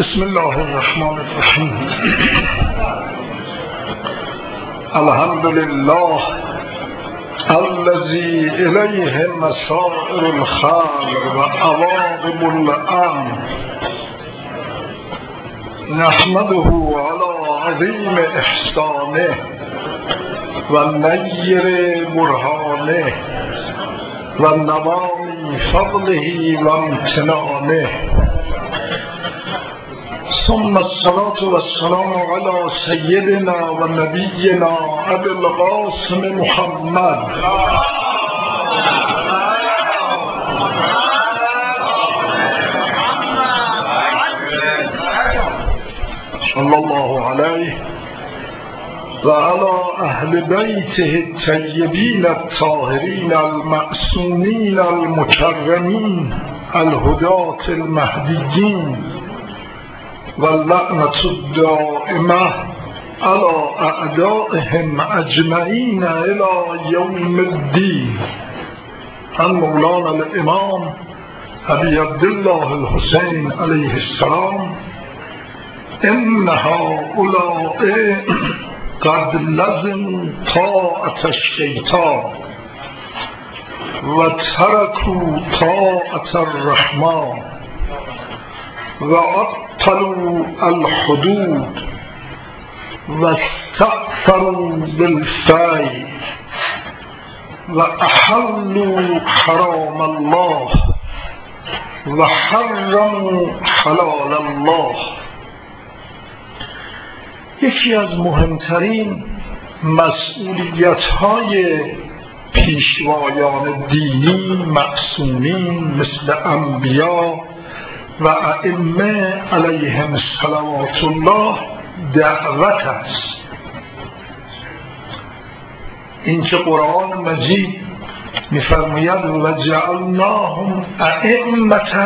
بسم الله الرحمن الرحیم. الحمد لله الذي الیه مسائر الخلق و عواقب الامر، نحمده علی عظیم احسانه و نیر برهانه و نوال فضله و امتنانه، ثم الصلاة والسلام على سيدنا و نبینا ابی القاسم محمد صلی الله علیه و علی اهل بیته الطیبین الطاهرین المعصومین المکرمین الهداة المهدیین و اللعنة الدائمة على اعدائهم اجمعین الى یوم الدین. عن مولانا الامام ابی عبدالله الحسین علیه السلام: ان هؤلاء قد لزموا طاعة الشیطان و ترکوا طاعة الرحمن و عطلوا الحدود و استأثروا بالفعل و احلوا حرام الله و حرموا حلال الله. یکی از مهمترین مسئولیت‌های پیشوایان دینی معصومین مثل انبیا و ائمه علیهم صلوات الله دعوت است. این که قرآن مجید می‌فرماید و جعلناهم ائمة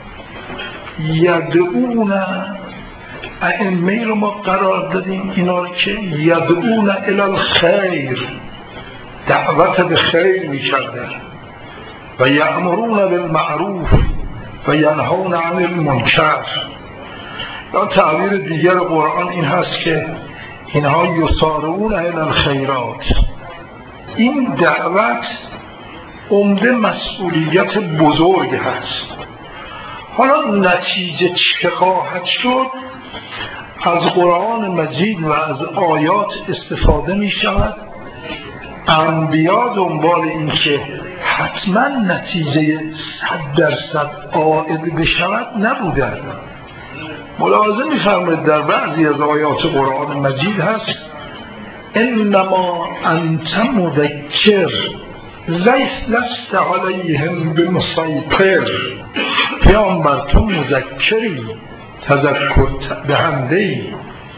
یدعون، ائمه رو ما قرار دادیم اینا رو که یدعون الی الخیر، دعوت به خیر می‌کردن، و یأمرون بالمعروف و ینهون عن المنکر. یا تعبیر دیگر قرآن این هست که اینها یسارعون الی الخیرات. این دعوت عمده مسئولیت بزرگ هست. حالا نتیجه چه خواهد شد؟ از قرآن مجید و از آیات استفاده می شود. انبیا دنبال این که حتما نتیجه 100% عائد بشود نبودند. ملاحظه می‌فرمایید در بعضی از آیات قرآن مجید هست: انما انت مذکر لست علیهم بمسیطر. پیامبر تو مذکری، تذکر دهنده‌ای.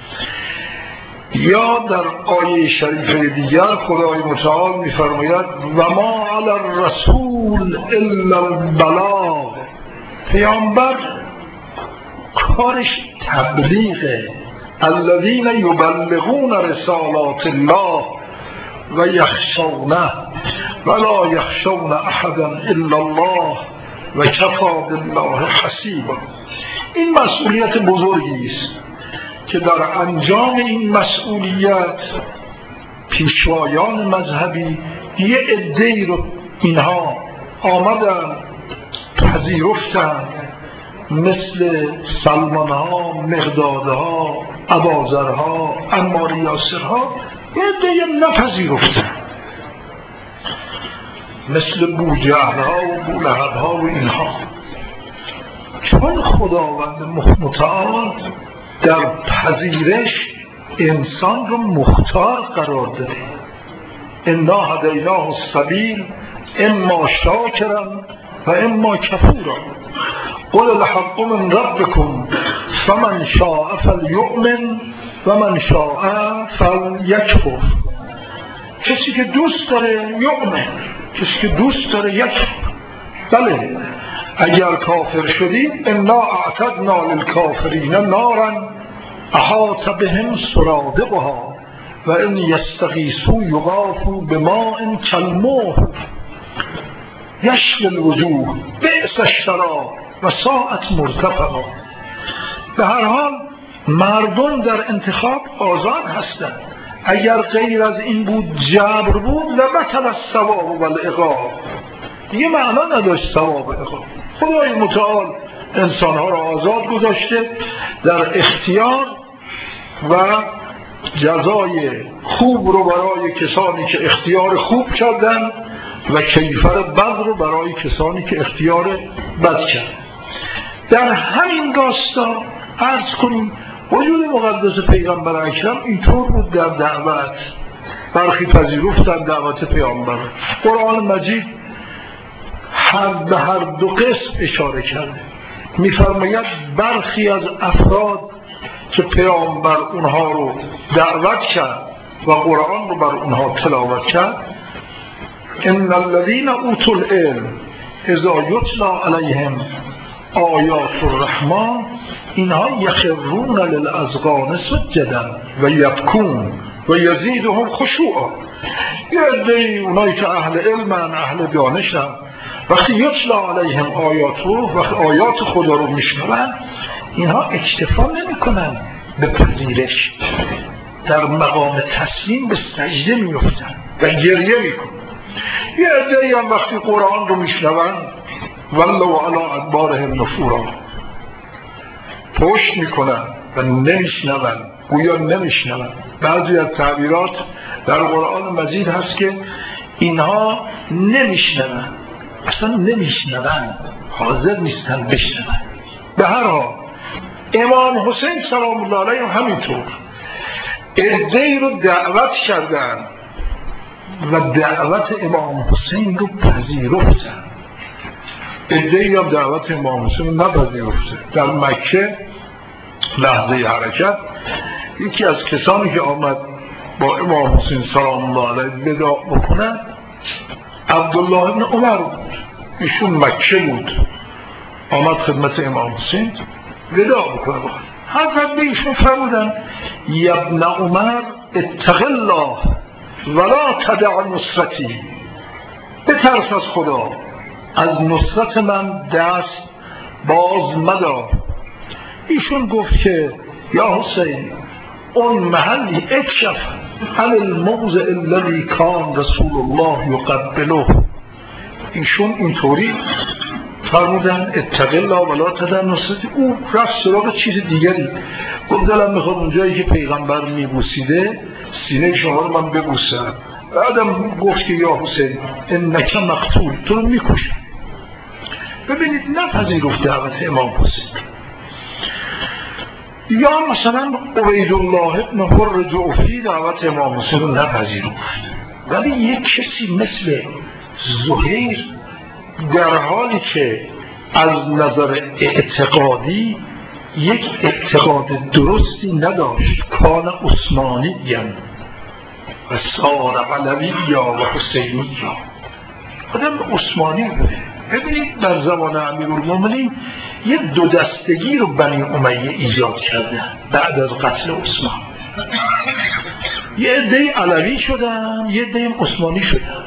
یا در آیه شریفه دیگر خدای متعال می‌فرماید و ما علی الرسول الا البلاغ. پیامبر کارش تبلیغه. الذین یبلغون رسالات الله و یخشونه ولا یخشون احدا الا الله و کفی بالله حسیبا. این مسئولیت بزرگی است که در انجام این مسئولیت پیشوایان مذهبی یه عده‌ای رو اینها آمدن پذیرفتن، مثل سلمان‌ها، مقدادها، ابوذرها، عمار یاسرها. یه عده‌ای نپذیرفتن، مثل بوجهل‌ها و بولهب‌ها و اینها. چون خداوند متعال در پذیرش انسان رو مختار قرار داده. انا هدیناه السبیل اما شاکرا و اما کفورا قل الحق من ربکم فمن شاء فلیؤمن و من شاء فلیکفر. کسی که دوست داره یؤمن، کسی که دوست داره یکفر. بله، اگر کافر شدید انا اعتدنا للکافرین نارا احاط بهم سرادقها و ان یستغیثوا یغاثوا بماء کالمهل یشوی الوجوه بئس الشراب و ساعت مرتفقا. به هر حال مردم در انتخاب آزاد هستند. اگر غیر از این بود جبر بود لبطل الثواب و العقاب، دیگه معنا نداشت ثواب و عقاب. خدای متعال انسانها را آزاد گذاشته در اختیار و جزای خوب رو برای کسانی که اختیار خوب کردن و کیفر بد رو برای کسانی که اختیار بد کردن. در همین داستان عرض کنیم وجود مقدس پیغمبر اکرم اینطور بود در دعوت. برخی پذیرفتن دعوت پیامبر. قرآن مجید به هر دو قسم اشاره کرده. می‌فرماید برخی از افراد که پیامبر اونها رو دعوت کرد و قرآن رو بر اونها تلاوت کرد، ان الذين اوتوا العلم اذا یتلی علیهم آیات الرحمن اینها یخرون للاذقان سجدا و یبکون و یزیدهم خشوعا. یه عده‌ای اونایی که اهل علمن، اهل دانشن، وقتی یتلی علیهم وقتی آیات خدا رو میشنون اینها اکتفا نمی‌کنن به پذیرش، در مقام تسلیم به سجده می‌افتن و گریه می‌کنن. یه عده‌ای هم وقتی قرآن رو میشنون ولوا علی ادبارهم نفورا، پشت میکنن و نمیشنون، گویا نمیشنون. بعضی از تعبیرات در قرآن مجید هست که اینها نمیشنون، اصلا نمیشنون، حاضر نیستن بشنون. به هر حال امام حسین سلام الله علیه همینطور عده‌ای رو دعوت کردن و دعوت امام حسین رو پذیرفتن. عده‌ای هم دعوت امام حسین رو نپذیرفته. در مکه لحظه حرکت یکی از کسانی که آمد با امام حسین سلام الله علیه وداع بکنه عبدالله ابن عمر بود. ایشون مکه بود، آمد خدمت امام حسین وداع بکنه. حضرت به ایشون فرمودن یا ابن عمر اتق الله ولا تدع نصرتی، بترس از خدا، از نصرت من دست باز مدار. ایشون گفت که یا حسین اون محلی اکشف عن الموضع الذي کان رسول الله یقبله. ایشون اینطوری فرمودن اتق الله ولا تدع نصرتی. او رفت سراغ چیز دیگری، گفت دلم میخواد اونجایی که پیغمبر میبوسیده سینه شما رو من ببوسم. بعدم گفت که یا حسین انک مقتول، تو رو میکشم. ببینید نپذیرفت دعوت امام حسین. یا مثلا عبیدالله ابن حر جعفی دعوت امام حسین رو نپذیرفت، ولی یک کسی مثل زهیر در حالی که از نظر اعتقادی یک اعتقاد درستی نداشت، کان عثمانی و سار علوی و حسینی، آدم عثمانی بوده. ببینید در زمان امیرالمومنین یه دو دستگی رو بنی امیه ایجاد کردن بعد از قتل عثمان. یه عده علوی شدن، یه عده عثمانی شدن.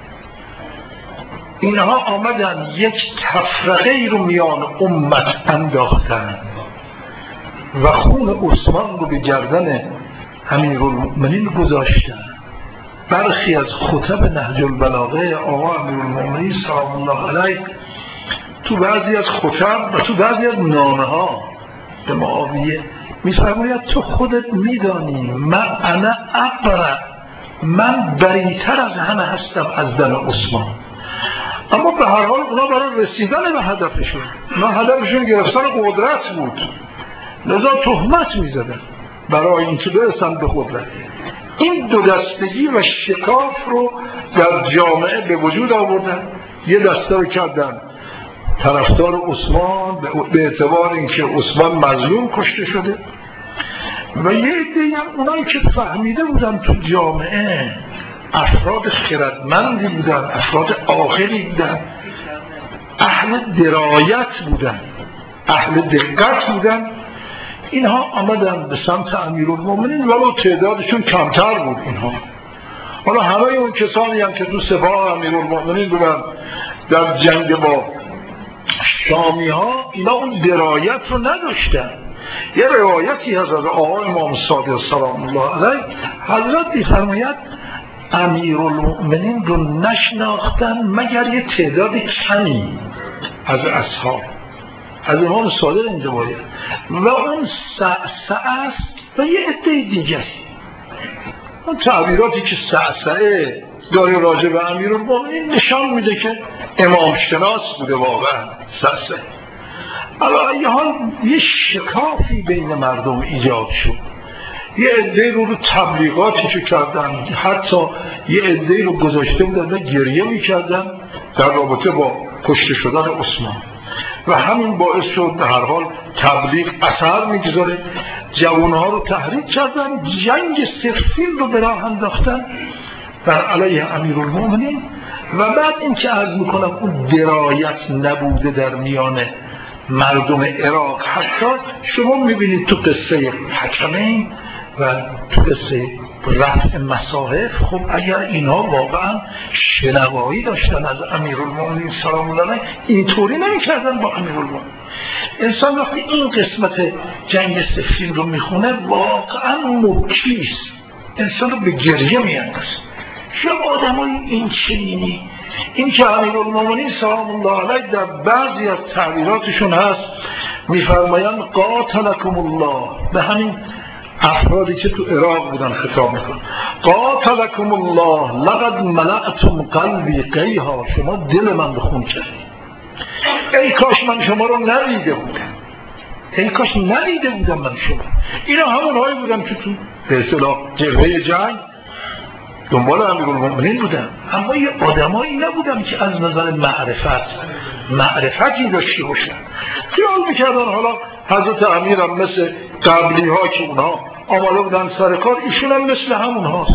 اینها آمدن یک تفرقه رو میان امت انداختن و خون عثمان رو به گردن امیرالمومنین گذاشتن. برخی از خطب نهج البلاغه آقا امیرالمومنین سلام الله علیه تو بعضی از خطب و تو بعضی از نامه ها به معاویه میفرماید تو خودت میدانی انا ابرأ، من بریتر از همه هستم از دم عثمان. اما به هر حال اونا برای رسیدن به هدفشون، اونا هدفشون گرفتن قدرت بود، لذا تهمت میزدن برای اینکه برسن به قدرت. این دو دستگی و شکاف رو در جامعه به وجود آوردن. یه دسته رو کردن طرفدار عثمان به اعتبار اینکه عثمان مظلوم کشته شده، و یه عده هم اونایی که فهمیده بودن تو جامعه افراد خردمندی بودن، افراد عاقلی بودن، اهل درایت بودن، اهل دقت بودن، اینها آمدن به سمت امیرالمومنین ولو تعدادشون کمتر بود. اینها حالا همه اون کسانی هم که تو سپاه امیرالمومنین بودن در جنگ با شامی ها، اینا اون درایت رو نداشتن. یه روایتی از آقای امام صادق سلام الله علیه حضرت می‌فرماید امیرالمؤمنین رو نشناختن مگر یه تعداد کمی از اصحاب. از امام صادق این روایت و اون سعسعه است و یه عده دیگه. اون تعبیراتی که سعسعه داره راجع به امیرالمؤمنین نشان میده که امام شناس بوده واقعا سعسعه. علی ای حال یه شکافی بین مردم ایجاد شد. یه عده رو تبلیغاتی که کردن، حتی یه عده رو گذاشته بودن و گریه میکردن در رابطه با کشته شدن عثمان و همین باعث شد به هر حال تبلیغ اثر میگذاره. جوانها رو تحریک کردن، جنگ صفین رو به راه انداختن بر علیه امیرالمؤمنین. و بعد این که عرض میکنم اون درایت نبوده در میان مردم عراق. حتی شما میبینید تو قصه حکمین و تو قصه رفع مصاحف، خب اگر اینا واقعا شنوایی داشتن از امیرالمؤمنین سلام الله علیه اینطوری نمیکردن با امیرالمؤمنین. انسان وقتی این قسمت جنگ صفین رو میخونه واقعا مبکیست، انسان رو به گریه میاندازه. چه آدمای این چنینی. این که امیرالمؤمنین سلام الله علیه در بعضی از تعبیراتشون هست میفرمایند قاتلکم الله، به همین افرادی که تو عراق بودن خطاب میکنن، قاتلکم الله لقد ملأتم قلبی قیها، شما دل من رو خون کردید. ای کاش من شما رو ندیده بودم، ای کاش ندیده بودم من شما. اینا همون هایی بودن که تو به اصطلاح جبهه جنگ دنبال امیرالمؤمنین بودن، اما یه آدمایی نبودن که از نظر معرفتی داشته باشن. خیال میکردن حالا حضرت امیرم مثل قبلی ها که اونها آماده بودن سر کار، ایشون هم مثل همون هاست.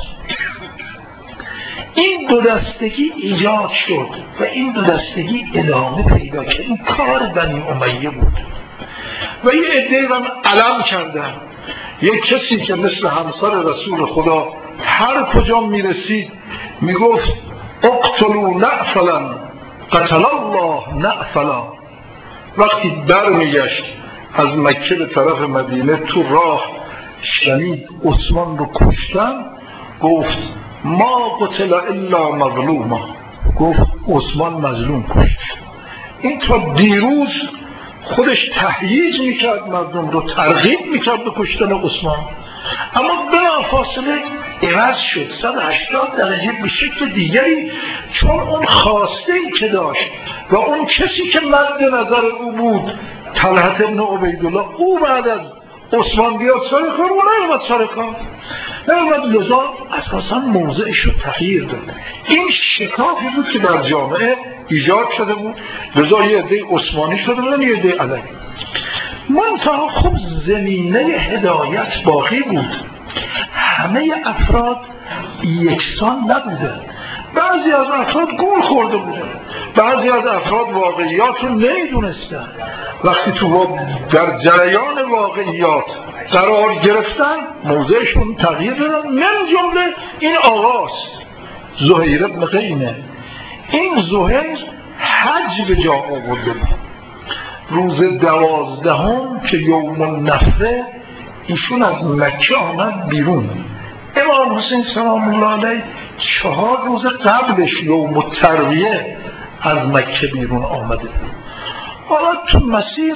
این دو دستگی ایجاد شد و این دو دستگی ادامه پیدا کرد. این کار بنی امیه بود و یه عده هم علم کردن. یک کسی که مثل همسر رسول خدا هر کجا میرسید میگفت اقتلوا نعفلا قتل الله نعفلا. وقتی بر میگشت از مکه به طرف مدینه تو راه شنید عثمان رو کشتن، گفت ما قتل الا مظلوما، گفت عثمان مظلوم کشت. این تا دیروز خودش تهییج میکرد مردم رو، ترغیب میکرد به کشتن عثمان، اما بلافاصله عوض شد 180 درجه به شکل دیگری، چون اون خواسته ای که داشت و اون کسی که مد نظر او بود طلحة ابن عبیدالله، او بعد از عثمان بیاد سر کار و نیامد سر کار، نیامد، لذا اساسا موضعش رو تغییر داد. این شکافی بود که در جامعه ایجاد شده بود، لذا یه عده عثمانی شده بودن، یه عده علیه. منتها خب زمینه هدایت باقی بود، همه افراد یکسان نبودن، بعضی از افراد گول خورده بودن، بعضی از افراد واقعیات رو نمیدونستن. وقتی تو در جریان واقعیات قرار گرفتن موضعشون تغییر دادن. من جمله این آقاست زهیر ابن قینه. این زهیر حج به جا آورده بود. روز 12 که یوم النفر ایشون از مکه آمد بیرون. امام حسین سلام الله علیه 4 روز قبلش یوم الترویه از مکه بیرون آمده. حالا تو مسیر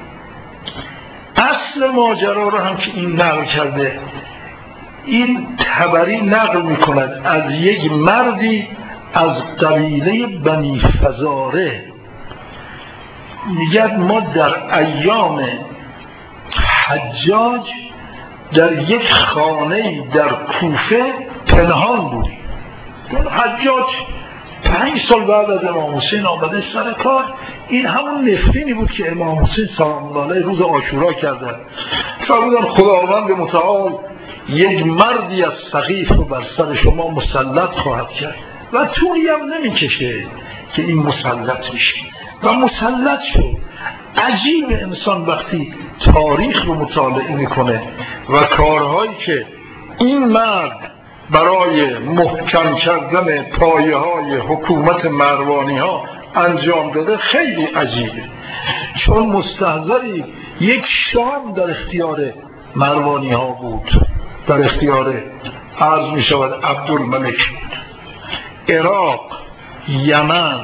اصل ماجرا رو هم که این نقل کرده، این طبری نقل میکند از یک مردی از قبیله بنی فزاره. میگه ما در ایام حجاج در یک خانه در کوفه پنهان بودیم. حجاج 5 سال بعد از امام حسین آمده سر کار. این همون نفرینی بود که امام حسین سلام الله علیه روز عاشورا کردن. فرمودن خداوند متعال یک مردی از ثقیف رو بر سر شما مسلط خواهد کرد و طولی هم نمیکشه که این مسلط میشه و مسلط شد. عجیب انسان وقتی تاریخ رو مطالعه میکنه و کارهایی که این مرد برای محکم کردن پایه های حکومت مروانی ها انجام داده خیلی عجیبه. چون مستحضری یک شام در اختیار مروانی ها بود، در اختیار عرض می شود عبدالملک بود. عراق، یمن،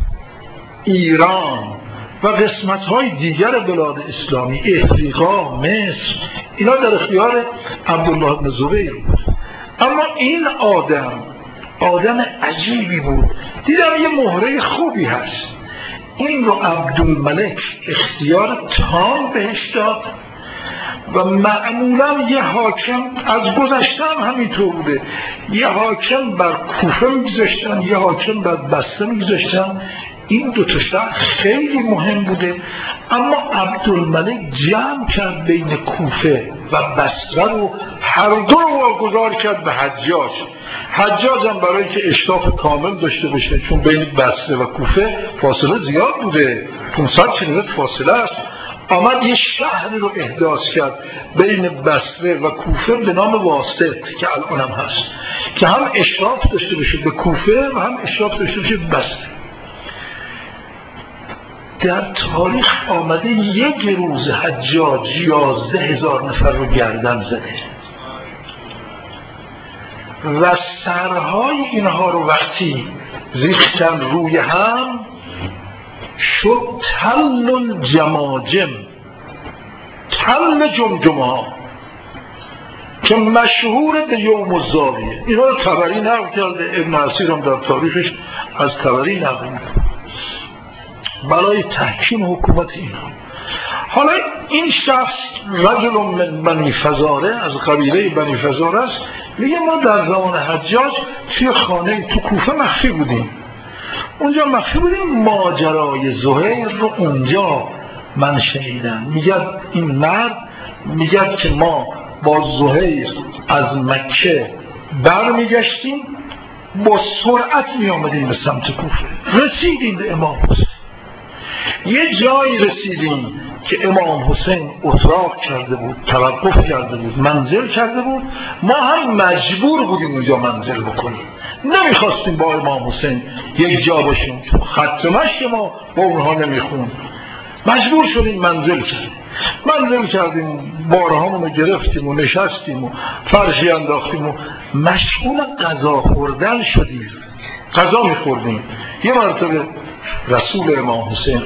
ایران و قسمت های دیگر بلاد اسلامی، افریقا، مصر، اینا در اختیار عبدالله بن زبیر بود. اما این آدم عجیبی بود. دیدم یه مهره خوبی هست، این رو عبدالملک اختیار تام بهش داد و معمولا یه حاکم از گذشته هم همینطور بوده، یه حاکم بر کوفه میگذاشتن، یه حاکم بر بصره میگذاشتن. این دو تا شهر خیلی مهم بوده، اما عبدالملک جمع کرد بین کوفه و بصره رو، هر دو رو واگذار کرد به حجاج. حجاج هم برای که اشراف کامل داشته باشه، چون بین بصره و کوفه فاصله زیاد بوده، 500 کیلومتر فاصله است، آمد یه شهری رو احداث کرد بین بصره و کوفه به نام واسط که الان هم هست، که هم اشراف داشته باشه به کوفه و هم اشراف داشته باشه به بصره. در تاریخ آمده یک روز حجاج 11,000 نفر رو گردن زده و سرهای اینها رو وقتی ریختن روی هم شد تل الجماجم، تل جمجمه ها که مشهور به یوم الزاویه. اینا رو طبری نقل کرده، ابن عسیر هم در تاریخش از طبری نقل کرده برای تحکیم حکومت اینا. حالا این شخص رجل من بنی فزاره، از قبیله بنی فزاره است، میگه ما در زمان حجاج توی خانه تو کوفه مخفی بودیم، اونجا مخفی بودیم، ماجرای زهیر رو اونجا من شنیدم. میگه این مرد میگه که ما با زهیر از مکه برمیگشتیم، با سرعت میامدیم به سمت کوفه، رسیدیم به امام حسین. یه جایی رسیدیم که امام حسین اتراق کرده بود، توقف کرده بود، منزل کرده بود. ما هم مجبور بودیم اونجا منزل بکنیم، نمیخواستیم با امام حسین یک جا باشیم، خط مشی ما با اونها نمیخون. مجبور شدیم منزل کردیم، بارهامون رو گرفتیم و نشستیم و فرشی انداختیم و مشغول غذا خوردن شدیم، غذا میخوردیم. یه مرتبه رسول امام حسین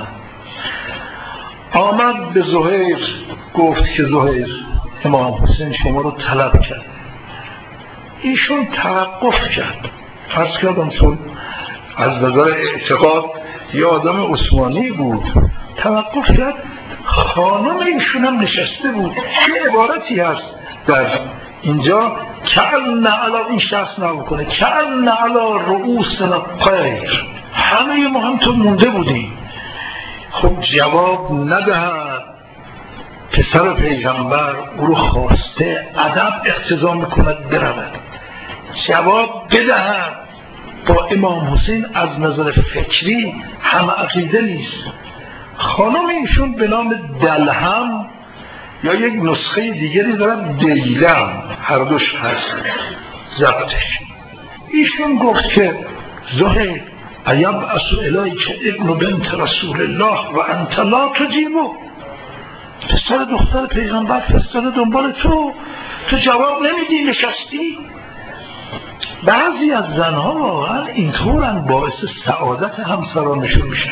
آمد به زهیر، گفت که زهیر امام حسین شما رو طلب کرد. ایشون توقف کرد، فرض کردم چون از نظر اعتقاد یه آدم عثمانی بود، توقف کرد. خانم ایشون هم نشسته بود. یه عبارتی هست در اینجا کأن علی، این شخص نبکنه، کأن علی رؤوسنا الطیر، همه ما هم تو مونده بودیم. خب جواب ندهد، پسر پیغمبر او رو خواسته، ادب اقتضا میکند برود، جواب بدهد. با امام حسین از نظر فکری هم عقیده نیست. خانم ایشون به نام دلهم یا یک نسخه دیگری دارد دیلم، هر دوش هست ضبطش. ایشون گفت که زهیر ایبعث الیک ابن بنت رسول الله و انت لا تجیبه، پسر دختر پیغمبر فرستاده دنبال تو جواب نمیدی، نشستی. بعضی از زنها واقعا اینطورن، باعث سعادت همسرانشون میشن.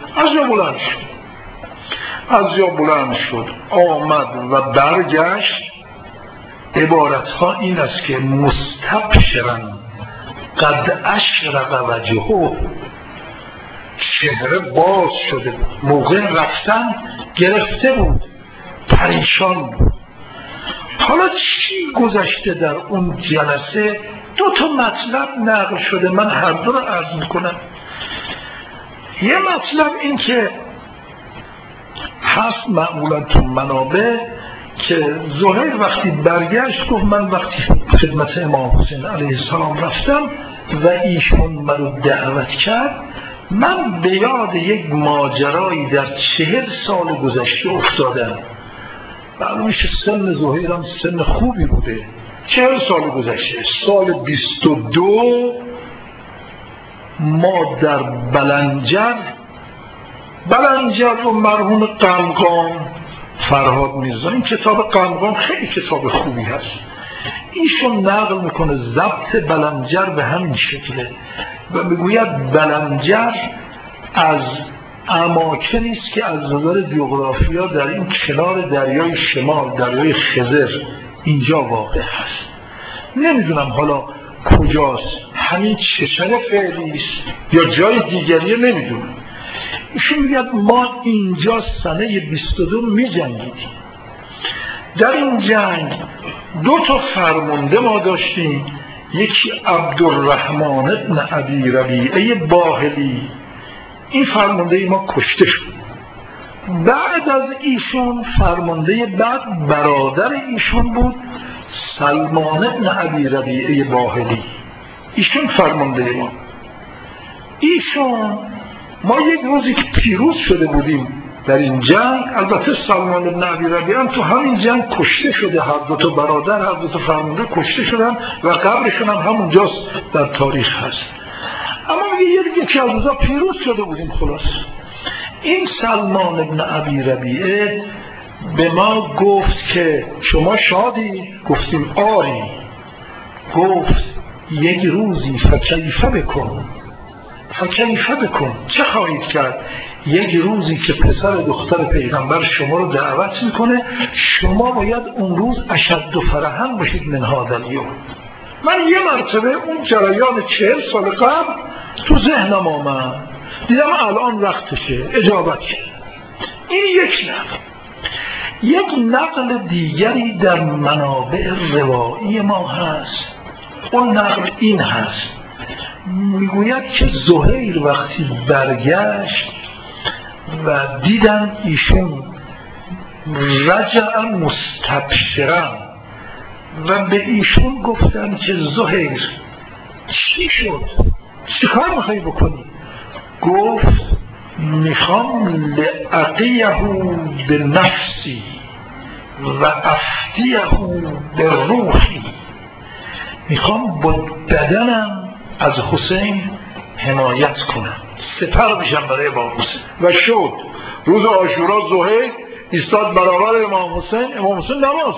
از جا بلند شد آمد و برگشت. عبارت ها این است که مستبشرن قد اشرق وجهه، چهره باز شده بود، موقع رفتن گرفته بود، پریشان بود. حالا چی گذشته در اون جلسه؟ 2 مطلب نقل شده، من هر دو رو عرض میکنم. یه مطلب این که هست معمولا تو منابع که زهیر وقتی برگشت گفت من وقتی خدمت امام حسین علیه السلام رفتم و ایشون منو دعوت کرد، من به یاد یک ماجرایی در 40 سال گذشته افتادم. معلوم میشه سن زهیرم سن خوبی بوده. 40 سال گذشته، سال 22 ما در بلنجر و مرحوم قمقام فرهاد میرزا، این کتاب قمقام خیلی کتاب خوبی هست، ایشون نقل میکنه ضبط بلنجر به همین شکله و میگوید بلنجر از اماکنی است که از نظر جغرافیا در این کنار دریای شمال، دریای خزر اینجا واقع هست. نمیدونم حالا کجاست، همین چشن فعلی است یا جای دیگریه نمیدونم. ایشون میگه ما اینجا سنه 22 می‌جنگیدیم. در این جنگ 2 فرمانده ما داشتیم، یکی عبدالرحمن ابن ابی ربیعه باهلی، این فرمانده ما کشته شد. بعد از ایشون فرمانده بعد برادر ایشون بود سلمان ابن ابی ربیعه باهلی، ایشون فرمانده ما. ایشون ما یک روزی که پیروز شده بودیم در این جنگ، البته سلمان ابن ابی ربیعه هم تو همین جنگ کشته شده، هر 2 برادر، هر 2 فرمانده کشته شدن و قبرشون هم همونجاست در تاریخ هست. اما یکی از روزا پیروز شده بودیم. خلاص این سلمان ابن ابی ربیعه به ما گفت که شما شادی؟ گفتیم آری. گفت یک روزی فکیفه بکن. فکیفه بکن، چه خواهید کرد؟ یک روزی که پسر دختر پیغمبر شما رو دعوت میکنه، شما باید اون روز اشد و فرحاً باشید من هذا اليوم. من یه مرتبه اون جریان 40 سال قبل تو ذهنم آمد، دیدم الان وقتشه، اجابت کرد. این یک نقل. یک نقل دیگری در منابع روایی ما هست، اون نقل این هست، میگوید که زهیر وقتی برگشت و دیدن ایشون رجع مستبشرا و به ایشون گفتن که زهیر چی شد؟ چی کار میخوایی بکنی؟ گفت میخوام لعقیه به نفسی و افتیه به روحی، میخوام با بدنم از حسین حمایت کنم، سپر بشم برای امام حسین. و شد روز عاشورا زهیر ایستاد برابر امام حسین، امام حسین نماز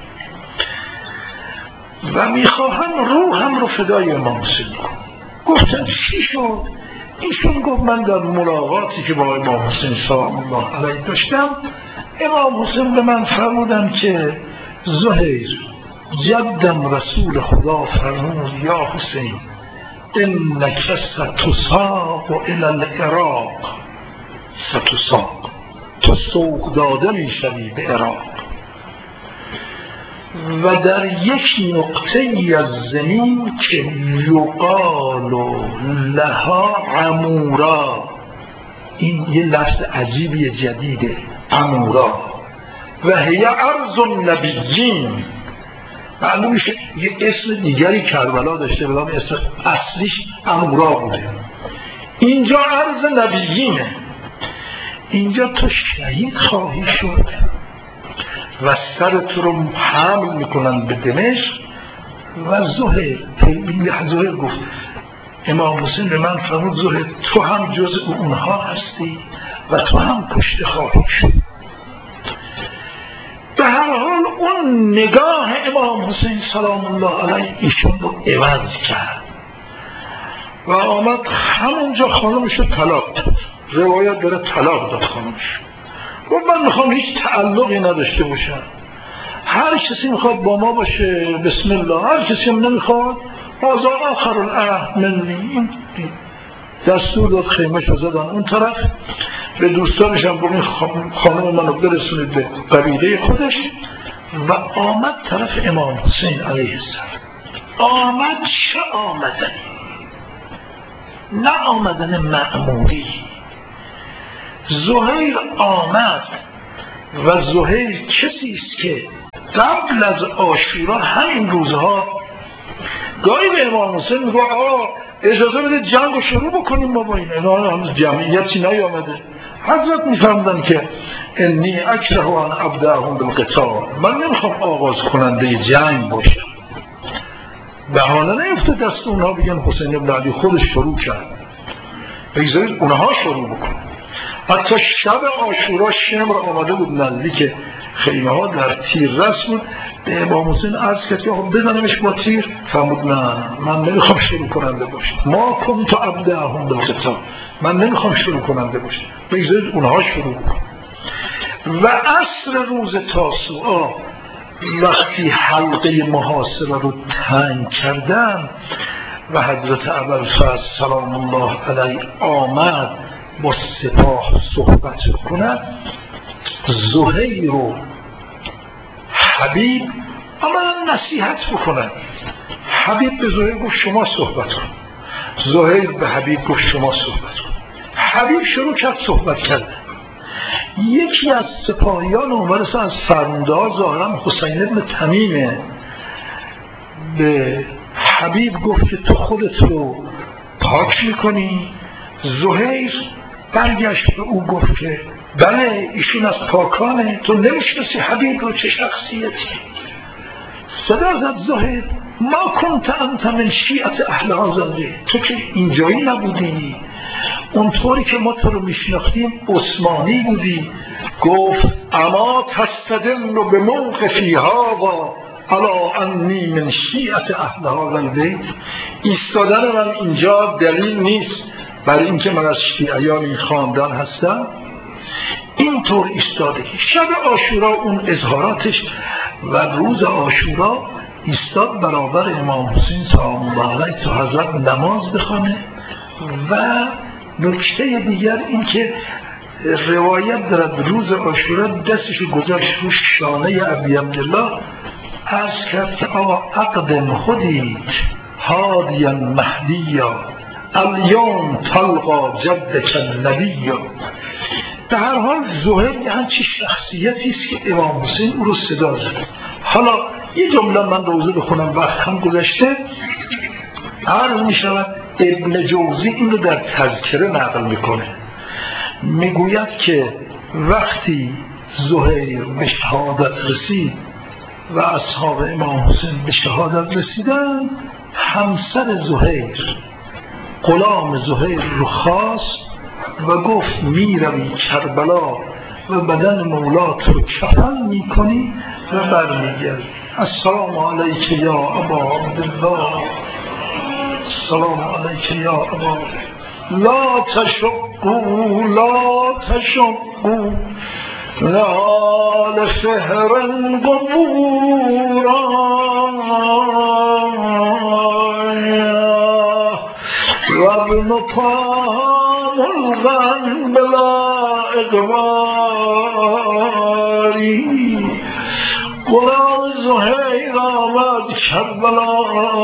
و میخواهم روحم رو فدای امام حسین کنم. گفتن چی شد؟ ایشون گفت من در ملاقاتی که با امام حسین سلام الله علیه داشتم، امام حسین به من فرمودن که زهیر جدم رسول خدا فرمود یا حسین انک ستساق الی العراق، ستساق، تو سوق داده میشوی به عراق و در یک نقطه ای از زمین که یقال لها عمورا، این یه لفظ عجیبی جدیده، عمورا، و هی ارض النبیین، معلوم میشه یه اسم دیگری کربلا داشته، بلام اسم اصلیش عمورا بوده. اینجا ارض نبیینه، اینجا تو شهید خواهی شد و سرت رو حمل میکنن به دمشق. و زهیر گفت امام حسین به من فرمود زهیر تو هم جزء اونها هستی و تو هم کشته خواهی شد. به هر حال اون نگاه امام حسین سلام الله علیه ایشون رو عوض کرد و آمد همونجا خانمش رو طلاق داد. روایت داره طلاق داد خانمش. گفت من میخوام هیچ تعلقی نداشته باشم، هر کسی میخواد با ما باشه بسم الله، هر کسی هم نمیخواد هذا آخر العهد منی. دستور داد خیمه‌ش رو زدن اون طرف، به دوستانش هم بگین خانم منو برسونید به قبیله خودش و آمد طرف امام حسین علیه السلام. آمد چه آمدن؟ نه آمدن معمولی. زهیر آمد و زهیر کسی است که قبل از عاشورا همین روزها گاهی به امام حسین میگه آقا اجازه بده جنگ رو شروع بکنیم ما با این هنوز جمعیتی نیامده. حضرت میفهمدن که انی اکره ان ابدأهم بالقتال، من نمیخوام آغاز کننده جنگ باشم. بهانه نیفته دست اونها بگن حسین ابن علی خودش شروع کرد، بگذارید اونها شروع بکنن. حتی شب عاشورا شمر آمده بود نزدیک خیمه ها در تیر رس بود. به امام حسین عرض کرد که بزنمش با تیر؟ فرمود نه، من نمیخوام شروع کننده باشم. ما کنت ابدأهم بالقتال، من نمیخوام شروع کننده باشم، بگذارید اونها شروع کن. و عصر روز تاسوعا وقتی حلقه محاصره رو تنگ کردن و حضرت ابوالفضل سلام الله علیه آمد با سپاه صحبت کند، زهیر و حبیب آمدن نصیحت بکنن. حبیب به زهیر گفت شما صحبت کن، زهیر به حبیب گفت شما صحبت کن. حبیب شروع کرد صحبت کردن. یکی از سپاهیان اومد از فرمانده ها ظاهرا حسین ابن تمیمه، به حبیب گفت که تو خودت رو پاک میکنی؟ زهیر برگشت به او گفت که بله ایشون از پاکانه، تو نمیشناسی حبیب رو چه شخصیتی؟ صدا زد زهیر ما کنت انت من شیعت اهل هذا البیت، تو که اینجایی نبودی، اونطوری که ما تو رو میشناختیم عثمانی بودی. گفت اما تستدل به موقفی هذا علی انی من شیعت اهل هذا البیت، ایستادن من اینجا دلیل نیست برای اینکه من از شیعیان این خاندان هستم؟ اینطور ایستاده. شب عاشورا اون اظهاراتش و روز عاشورا ایستاد برابر امام حسین سلام الله علیه تا حضرت نماز بخونه. و نکته دیگر این که روایت دارد روز عاشورا دستشو گذاشت رو شانه ابی عبدالله، عرض کرد که آقا اقدم خودید هادیا مهدیا الیوم تلقا جدک النبی. به هر حال زهیر یه همچی شخصیتی است که امام حسین او رو صدا زد. حالا یه جمله من روزه بخونم، وقت هم گذشته. عرض می شود ابن جوزی این رو در تذکره نقل میکنه، میگوید که وقتی زهیر به شهادت رسید و اصحاب امام حسین به شهادت رسیدن، همسر زهیر غلام زهیر رو خواست و گفت میروی کربلا و بدن مولات رو کفن میکنی و برمیگردی. السلام علیک یا ابا عبدالله، السلام علیک یا ابا، لا تشقوا لا تشقوا لا لفهر قبورا و ابن ملغن بلا اقباری. غلام زهیر آمد کربلا،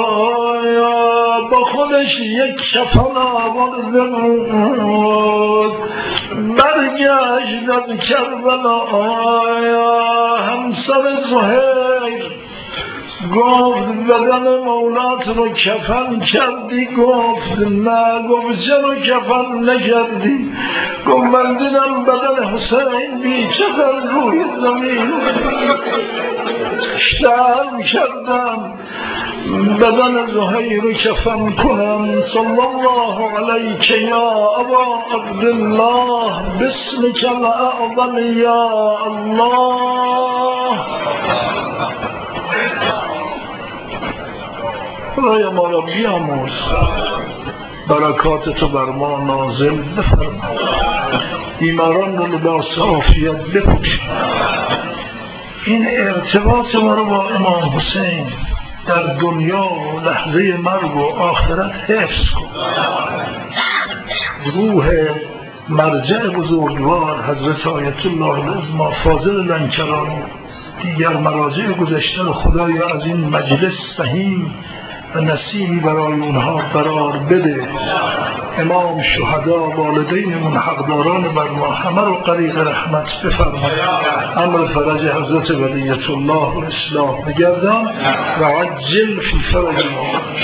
با خودش یک کفن آورده بود، برگشت از کربلا. همسر زهیر گفت بدن مولات رو کفن کردی؟ گفت نه. گفت چرا کفن نکردی؟ گفت من دیدم بدن حسین بی کفن روی زمین، شرم کردم بدن زهیر رو کفن کنم. صلی الله علیک یا ابا عبدالله بسمک الاعظم یا الله. خدای ما را بیامرز، برکات تو بر ما نازل بفرما، بیماران رو لباس عافیت بپوش. این ارتباط ما رو با امام حسین در دنیا و لحظه مرگ و آخرت حفظ کن. روح مرجع بزرگوار حضرت آیت الله العظمی فاضل لنکرانی، دیگر مراجع گذشته رو خدایا از این مجلس سهیم و نصیبی برای اونها قرار بده. امام شهدا، والدینمون، حقداران بر ما، همه رو غریق رحمت بفرما. امر فرج حضرت ولیت الله و اصلاح بگردان و عجل فی فرج ما.